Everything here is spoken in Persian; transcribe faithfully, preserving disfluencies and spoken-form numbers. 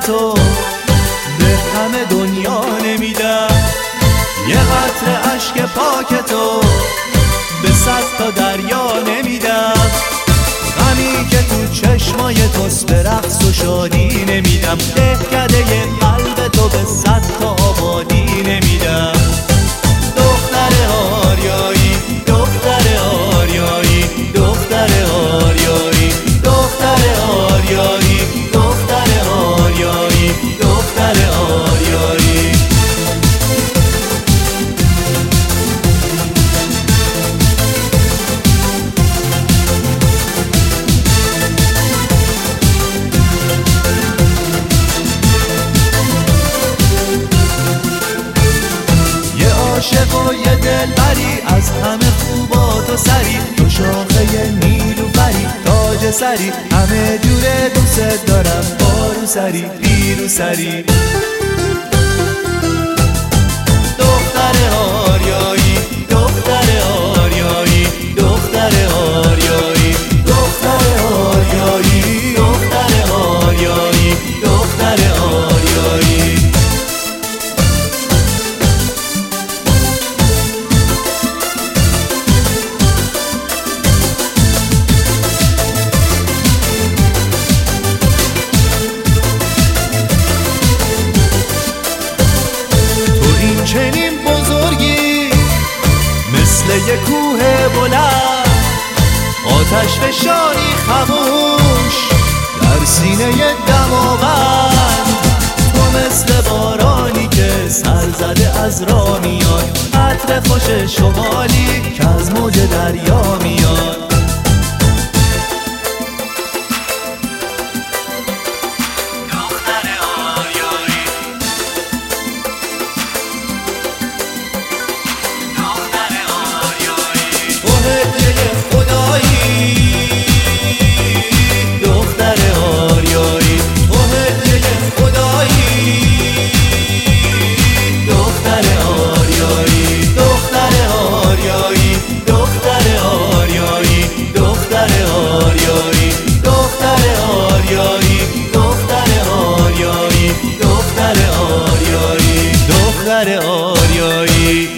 تو به همه دنیا نمیدم. یه قطره اشک پاک تو به صد تا دریا نمیدم. غمی که تو چشمای توست به رقص و شادی نمیدم. دهکده قلب تو به صد تا آبادی نمیدم. دختر آریایی، دختر آریایی، دختر آریایی، دختر آریایی، دختر آریایی، دختر آریایی. عاشق و یه دلبری از همه خوبات و سری، تو شاخه نیلوفری تاج سری، همه جوره دوست دارم بارو سری پیرو سری. دختر آریایی، دختر آریایی، دختر آریایی، دختر آریایی، دختر آریایی، دختر آریایی. چنین بزرگی مثل یه کوه بلند، آتش فشانی خموش در سینه دماوند. تو مثل بارانی که سر زده از راه میاد، عطر خوش شمالی که از موج دریا میاد. دختر آریایی